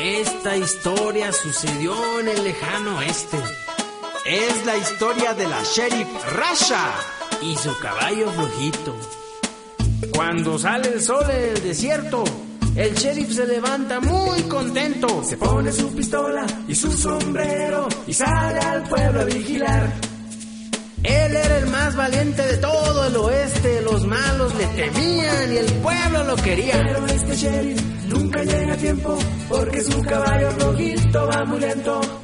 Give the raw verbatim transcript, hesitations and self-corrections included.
Esta historia sucedió en el lejano oeste. Es la historia de la Sheriff Rasha y su caballo flojito. Cuando sale el sol en el desierto, el sheriff se levanta muy contento. Se pone su pistola y su sombrero y sale al pueblo a vigilar. Él era el más valiente de todo el oeste. Los malos le temían y el pueblo lo quería. Pero este sheriff nunca llega a tiempo porque su caballo rojito va muy lento.